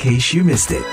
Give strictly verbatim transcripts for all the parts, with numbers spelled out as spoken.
case you missed it.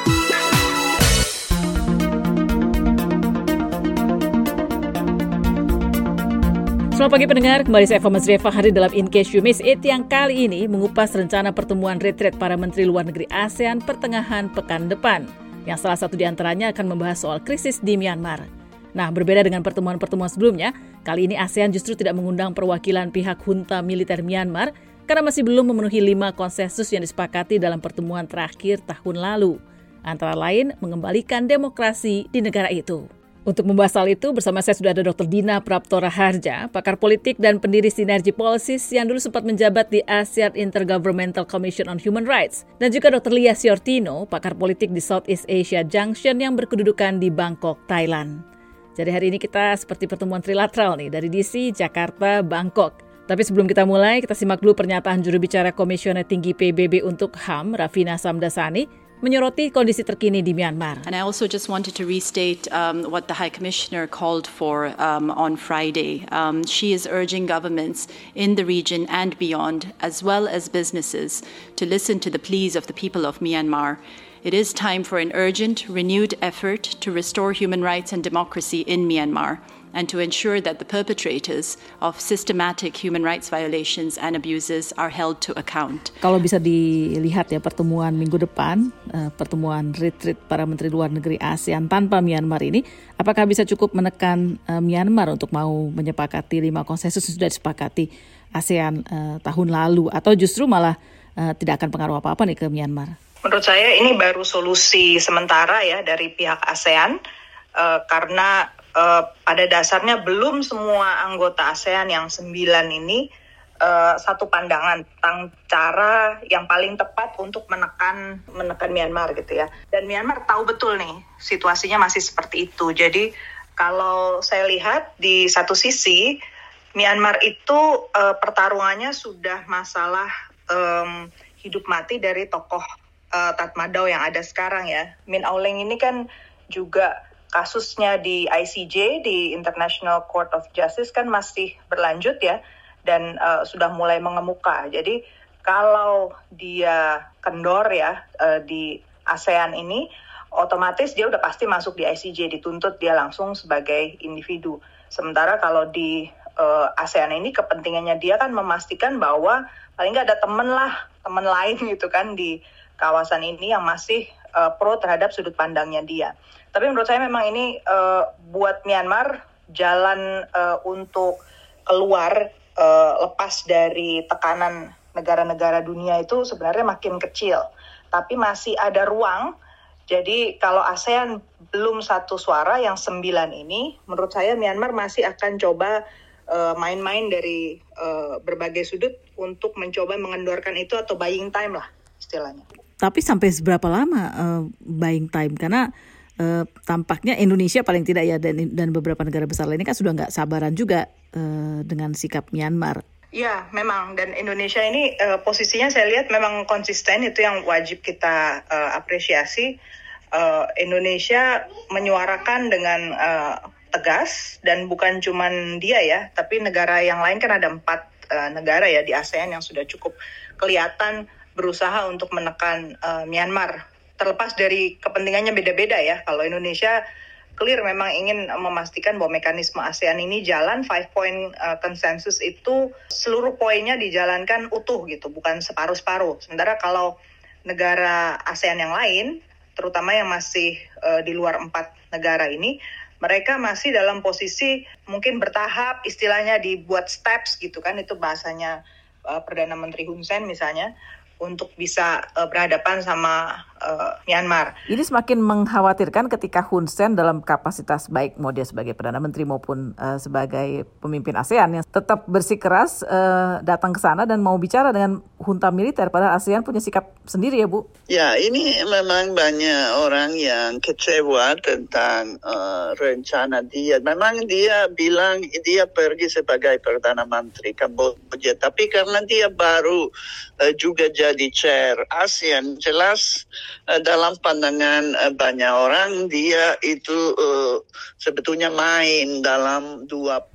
Selamat pagi pendengar, kembali saya Eva Mazrieva hari dalam In Case You Miss It yang kali ini mengupas rencana pertemuan retreat para Menteri Luar Negeri ASEAN pertengahan pekan depan, yang salah satu di antaranya akan membahas soal krisis di Myanmar. Nah, berbeda dengan pertemuan-pertemuan sebelumnya, kali ini ASEAN justru tidak mengundang perwakilan pihak junta militer Myanmar karena masih belum memenuhi lima konsensus yang disepakati dalam pertemuan terakhir tahun lalu, antara lain mengembalikan demokrasi di negara itu. Untuk membahas hal itu, bersama saya sudah ada Doktor Dina Prapto Raharja, pakar politik dan pendiri Sinergi Policies yang dulu sempat menjabat di ASEAN Intergovernmental Commission on Human Rights, dan juga Doktor Lia Sciortino, pakar politik di Southeast Asia Junction yang berkedudukan di Bangkok, Thailand. Jadi hari ini kita seperti pertemuan trilateral nih, dari D C, Jakarta, Bangkok. Tapi sebelum kita mulai, kita simak dulu pernyataan juru bicara Komisioner Tinggi P B B untuk H A M, Ravina Samdasani, menyoroti kondisi terkini di Myanmar. And I also just wanted to restate um, what the High Commissioner called for um, on Friday. Um, she is urging governments in the region and beyond, as well as businesses, to listen to the pleas of the people of Myanmar. It is time for an urgent, renewed effort to restore human rights and democracy in Myanmar, and to ensure that the perpetrators of systematic human rights violations and abuses are held to account. Kalau bisa dilihat ya pertemuan minggu depan, uh, pertemuan retreat para Menteri Luar Negeri ASEAN tanpa Myanmar ini, apakah bisa cukup menekan uh, Myanmar untuk mau menyepakati lima konsensus yang sudah disepakati ASEAN uh, tahun lalu, atau justru malah uh, tidak akan pengaruh apa-apa nih ke Myanmar? Menurut saya ini baru solusi sementara ya dari pihak ASEAN, uh, karena Uh, pada dasarnya belum semua anggota ASEAN yang sembilan ini uh, satu pandangan tentang cara yang paling tepat untuk menekan menekan Myanmar gitu ya. Dan Myanmar tahu betul nih situasinya masih seperti itu. Jadi kalau saya lihat di satu sisi Myanmar itu uh, pertarungannya sudah masalah um, hidup mati dari tokoh uh, Tatmadaw yang ada sekarang ya. Min Aung ini kan juga kasusnya di I C J, di International Court of Justice kan masih berlanjut ya, dan uh, sudah mulai mengemuka. Jadi kalau dia kendor ya uh, di ASEAN ini, otomatis dia udah pasti masuk di I C J, dituntut dia langsung sebagai individu. Sementara kalau di uh, ASEAN ini kepentingannya dia kan memastikan bahwa paling nggak ada temen lah, temen lain gitu kan di kawasan ini yang masih uh, pro terhadap sudut pandangnya dia. Tapi menurut saya memang ini uh, buat Myanmar jalan uh, untuk keluar uh, lepas dari tekanan negara-negara dunia itu sebenarnya makin kecil. Tapi masih ada ruang. Jadi kalau ASEAN belum satu suara yang sembilan ini, menurut saya Myanmar masih akan coba uh, main-main dari uh, berbagai sudut untuk mencoba mengendorkan itu atau buying time lah istilahnya. Tapi sampai seberapa lama uh, buying time? Karena Uh, tampaknya Indonesia paling tidak ya, dan, dan beberapa negara besar lainnya kan sudah nggak sabaran juga uh, dengan sikap Myanmar. Ya, memang. Dan Indonesia ini uh, posisinya saya lihat memang konsisten, itu yang wajib kita uh, apresiasi. Uh, Indonesia menyuarakan dengan uh, tegas, dan bukan cuman dia ya, tapi negara yang lain kan ada empat uh, negara ya di ASEAN yang sudah cukup kelihatan berusaha untuk menekan uh, Myanmar. Terlepas dari kepentingannya beda-beda ya. Kalau Indonesia clear memang ingin memastikan bahwa mekanisme ASEAN ini jalan, five point uh, konsensus itu seluruh poinnya dijalankan utuh gitu, bukan separuh-separuh. Sementara kalau negara ASEAN yang lain, terutama yang masih uh, di luar empat negara ini, mereka masih dalam posisi mungkin bertahap, istilahnya dibuat steps gitu kan, itu bahasanya uh, Perdana Menteri Hun Sen misalnya, untuk bisa uh, berhadapan sama uh, Myanmar. Ini semakin mengkhawatirkan ketika Hun Sen dalam kapasitas baik mau dia sebagai Perdana Menteri maupun uh, sebagai pemimpin ASEAN yang tetap bersikeras uh, datang ke sana dan mau bicara dengan junta militer, padahal ASEAN punya sikap sendiri ya Bu? Ya, ini memang banyak orang yang kecewa tentang uh, rencana dia. Memang dia bilang dia pergi sebagai Perdana Menteri Kamboja, tapi karena dia baru uh, juga jadi di chair ASEAN, jelas uh, dalam pandangan uh, banyak orang dia itu uh, sebetulnya main dalam dua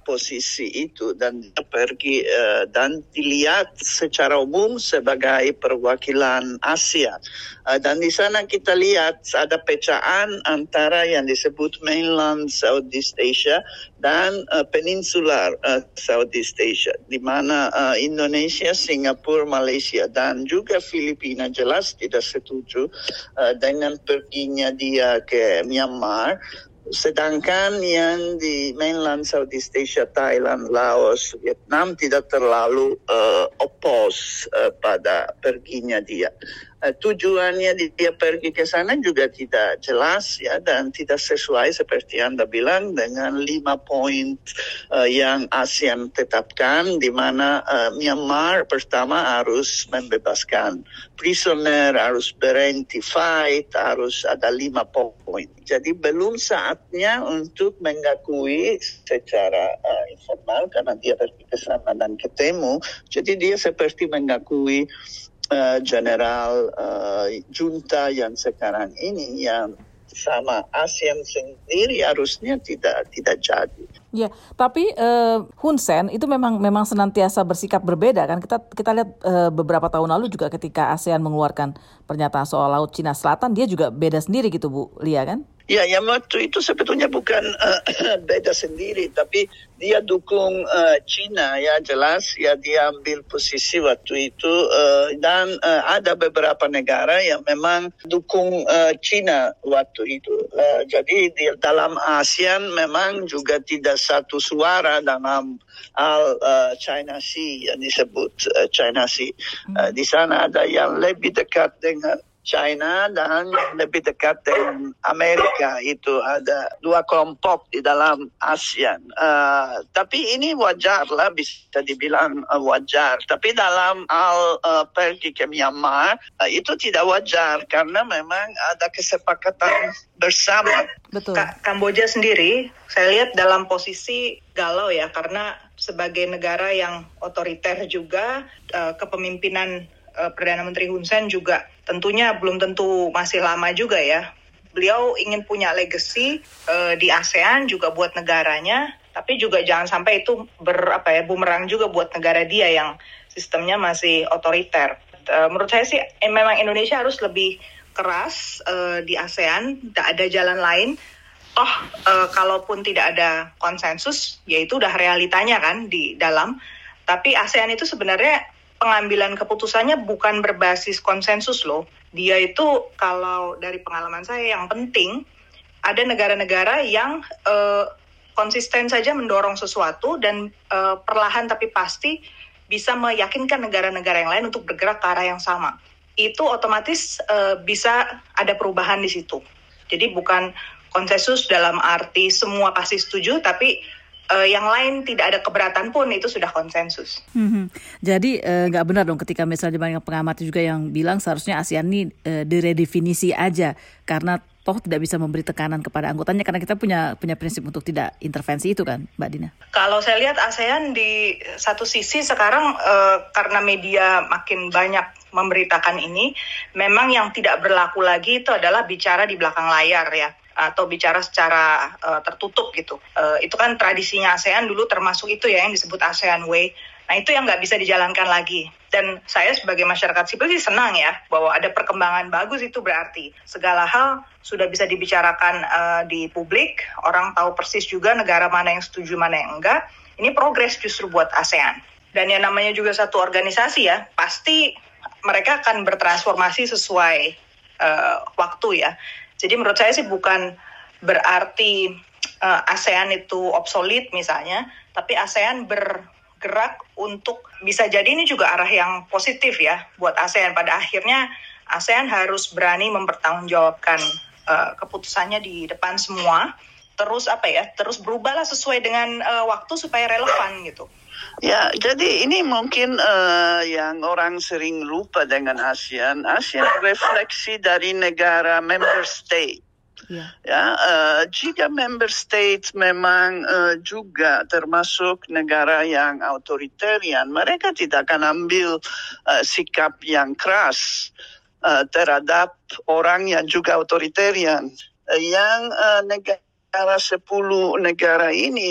posisi itu dan dia pergi uh, dan dilihat secara umum sebagai perwakilan Asia. Uh, dan di sana kita lihat ada pecahan antara yang disebut mainland Southeast Asia dan uh, peninsular uh, Southeast Asia, di mana uh, Indonesia, Singapura, Malaysia dan juga Filipina jelas tidak setuju uh, dengan perginya dia ke Myanmar. Sedangkan yang di mainland Southeast Asia, Thailand, Laos, Vietnam tidak terlalu uh, oppose uh, pada perginya dia. Uh, tujuannya dia pergi ke sana juga tidak jelas ya, dan tidak sesuai seperti Anda bilang dengan lima poin uh, yang ASEAN tetapkan, di mana uh, Myanmar pertama harus membebaskan prisoner, harus berhenti fight, harus ada lima poin. Jadi belum saatnya untuk mengakui secara uh, informal karena dia pergi ke sana dan ketemu. Jadi dia seperti mengakui Uh, general uh, junta yang sekarang ini yang sama ASEAN sendiri harusnya tidak tidak jadi. Ya, tapi uh, Hun Sen itu memang memang senantiasa bersikap berbeda kan. Kita kita lihat uh, beberapa tahun lalu juga ketika ASEAN mengeluarkan pernyataan soal Laut Cina Selatan, dia juga beda sendiri gitu Bu Lia kan? Ya, yang waktu itu sebetulnya bukan uh, beda sendiri, tapi dia dukung uh, China ya, jelas ya, dia ambil posisi waktu itu uh, dan uh, ada beberapa negara yang memang dukung uh, China waktu itu. Uh, jadi di dalam ASEAN memang juga tidak satu suara dalam hal uh, China Sea yang disebut uh, China Sea. Uh, di sana ada yang lebih dekat dengan China dan lebih dekat dengan Amerika. Itu ada dua kelompok di dalam ASEAN. Uh, tapi ini wajar lah, bisa dibilang uh, wajar. Tapi dalam hal uh, pergi ke Myanmar, uh, itu tidak wajar karena memang ada kesepakatan bersama. Betul. Ka- Kamboja sendiri, saya lihat dalam posisi galau ya, karena sebagai negara yang otoriter juga, uh, kepemimpinan uh, Perdana Menteri Hun Sen juga tentunya belum tentu masih lama juga ya. Beliau ingin punya legacy uh, di ASEAN juga buat negaranya, tapi juga jangan sampai itu ber apa ya bumerang juga buat negara dia yang sistemnya masih otoriter. Uh, menurut saya sih eh, memang Indonesia harus lebih keras uh, di ASEAN, tidak ada jalan lain. Toh uh, kalaupun tidak ada konsensus, yaitu udah realitanya kan di dalam. Tapi ASEAN itu sebenarnya pengambilan keputusannya bukan berbasis konsensus loh. Dia itu kalau dari pengalaman saya yang penting, ada negara-negara yang uh, konsisten saja mendorong sesuatu dan uh, perlahan tapi pasti bisa meyakinkan negara-negara yang lain untuk bergerak ke arah yang sama. Itu otomatis uh, bisa ada perubahan di situ. Jadi bukan konsensus dalam arti semua pasti setuju, tapi Uh, yang lain tidak ada keberatan pun itu sudah konsensus. Hmm, jadi nggak uh, benar dong ketika misalnya banyak pengamat juga yang bilang seharusnya ASEAN ini uh, diredefinisi aja karena toh tidak bisa memberi tekanan kepada anggotanya karena kita punya punya prinsip untuk tidak intervensi itu kan, Mbak Dina? Kalau saya lihat ASEAN di satu sisi sekarang uh, karena media makin banyak memberitakan ini, memang yang tidak berlaku lagi itu adalah bicara di belakang layar ya, atau bicara secara uh, tertutup gitu. Uh, itu kan tradisinya ASEAN dulu termasuk itu ya yang disebut ASEAN Way. Nah itu yang nggak bisa dijalankan lagi. Dan saya sebagai masyarakat sipil sih senang ya bahwa ada perkembangan bagus, itu berarti segala hal sudah bisa dibicarakan uh, di publik. Orang tahu persis juga negara mana yang setuju, mana yang enggak. Ini progres justru buat ASEAN. Dan yang namanya juga satu organisasi ya, pasti mereka akan bertransformasi sesuai uh, waktu ya. Jadi menurut saya sih bukan berarti uh, ASEAN itu obsolete misalnya, tapi ASEAN bergerak untuk bisa jadi ini juga arah yang positif ya buat ASEAN. Pada akhirnya ASEAN harus berani mempertanggungjawabkan uh, keputusannya di depan semua. Terus apa ya, terus berubahlah sesuai dengan uh, waktu supaya relevan gitu. Ya, jadi ini mungkin uh, yang orang sering lupa dengan ASEAN. ASEAN refleksi dari negara member state. Yeah. Ya, uh, jika member state memang uh, juga termasuk negara yang authoritarian, mereka tidak akan ambil uh, sikap yang keras uh, terhadap orang yang juga authoritarian. Uh, yang uh, negara sepuluh negara ini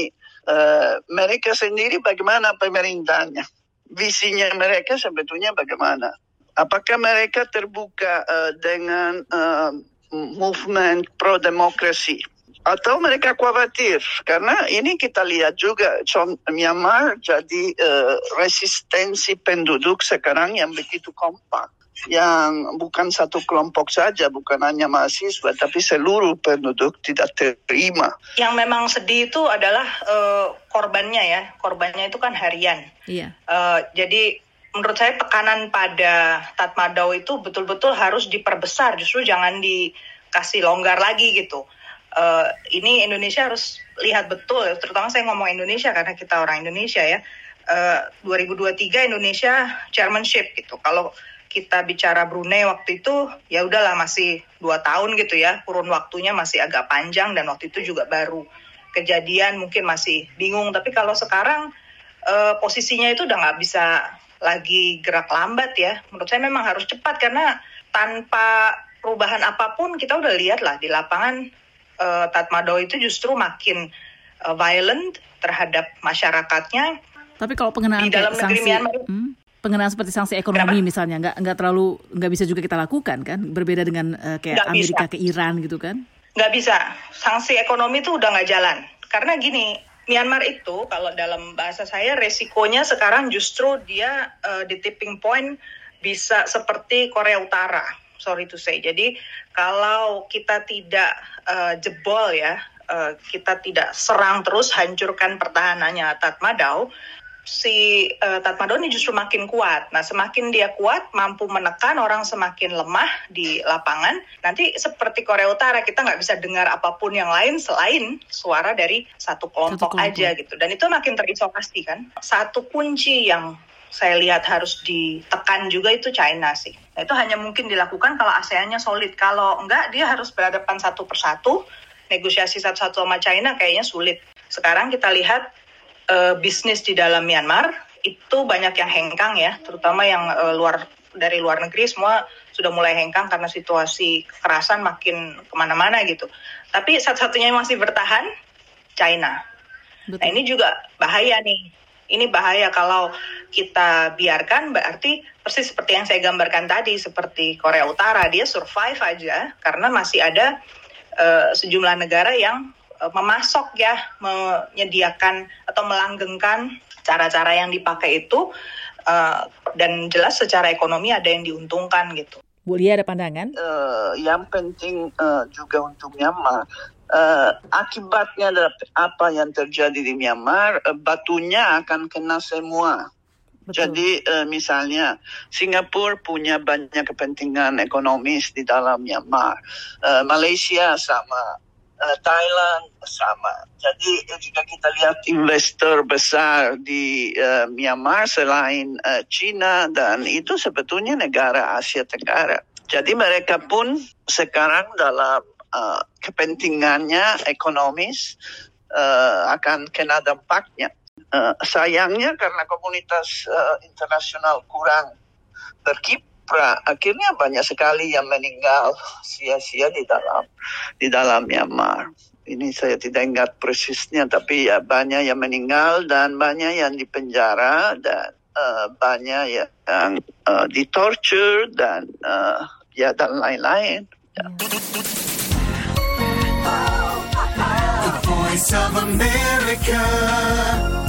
Uh, mereka sendiri bagaimana pemerintahnya? Visinya mereka sebetulnya bagaimana? Apakah mereka terbuka uh, dengan uh, movement pro-demokrasi? Atau mereka khawatir? Karena ini kita lihat juga, Myanmar jadi uh, resistensi penduduk sekarang yang begitu kompak. Yang bukan satu kelompok saja, bukan hanya mahasiswa, tapi seluruh penduduk tidak terima. Yang memang sedih itu adalah uh, korbannya ya, korbannya itu kan harian. Iya. Uh, jadi menurut saya tekanan pada Tatmadaw itu betul-betul harus diperbesar, justru jangan dikasih longgar lagi gitu. Uh, ini Indonesia harus lihat betul, terutama saya ngomong Indonesia karena kita orang Indonesia ya. Uh, dua ribu dua puluh tiga Indonesia chairmanship gitu. Kalau kita bicara Brunei waktu itu, ya udahlah masih dua tahun gitu ya, kurun waktunya masih agak panjang dan waktu itu juga baru kejadian, mungkin masih bingung. Tapi kalau sekarang uh, posisinya itu udah nggak bisa lagi gerak lambat ya. Menurut saya memang harus cepat karena tanpa perubahan apapun kita udah lihat lah di lapangan uh, Tatmadaw itu justru makin uh, violent terhadap masyarakatnya. Tapi kalau pengenaan di dalam negeri sanksi, Myanmar, hmm, pengenaan seperti sanksi ekonomi kenapa? misalnya nggak nggak terlalu nggak bisa juga kita lakukan kan? Berbeda dengan uh, kayak Nggak Amerika bisa. ke Iran gitu kan? Nggak bisa. Sanksi ekonomi itu udah nggak jalan. Karena gini, Myanmar itu kalau dalam bahasa saya resikonya sekarang justru dia uh, di tipping point bisa seperti Korea Utara. Sorry to say. Jadi kalau kita tidak uh, jebol ya, uh, kita tidak serang terus hancurkan pertahanannya Tatmadaw, si uh, Tatmadaw ini justru makin kuat. Nah, semakin dia kuat, mampu menekan, orang semakin lemah di lapangan. Nanti seperti Korea Utara, kita nggak bisa dengar apapun yang lain selain suara dari satu kelompok, satu kelompok aja gitu. Dan itu makin terisolasi kan. Satu kunci yang saya lihat harus ditekan juga itu China sih. Nah, itu hanya mungkin dilakukan kalau ASEAN-nya solid. Kalau enggak, dia harus berhadapan satu persatu, negosiasi satu-satu sama China kayaknya sulit. Sekarang kita lihat Uh, bisnis di dalam Myanmar itu banyak yang hengkang ya, terutama yang uh, luar dari luar negeri semua sudah mulai hengkang karena situasi kekerasan makin kemana-mana gitu. Tapi satu-satunya yang masih bertahan China. Betul. Nah ini juga bahaya nih. Ini bahaya kalau kita biarkan, berarti persis seperti yang saya gambarkan tadi, seperti Korea Utara, dia survive aja karena masih ada uh, sejumlah negara yang memasok ya, menyediakan atau melanggengkan cara-cara yang dipakai itu, uh, dan jelas secara ekonomi ada yang diuntungkan gitu. Bu Lia ada pandangan? Uh, yang penting uh, juga untuk Myanmar, uh, akibatnya apa yang terjadi di Myanmar, uh, batunya akan kena semua. Betul. Jadi uh, misalnya Singapura punya banyak kepentingan ekonomis di dalam Myanmar, uh, Malaysia sama. Uh, Thailand sama. Jadi jika kita lihat investor besar di uh, Myanmar selain uh, China, dan itu sebetulnya negara Asia Tenggara. Jadi mereka pun sekarang dalam uh, kepentingannya ekonomis uh, akan kena dampaknya. Uh, sayangnya karena komunitas uh, internasional kurang berkiprah, akhirnya banyak sekali yang meninggal sia-sia di dalam di dalam Myanmar. Ini saya tidak ingat persisnya, tapi ya banyak yang meninggal dan banyak yang dipenjara dan uh, banyak yang uh, ditorture dan uh, ya dan lain-lain. Ya. The Voice of America.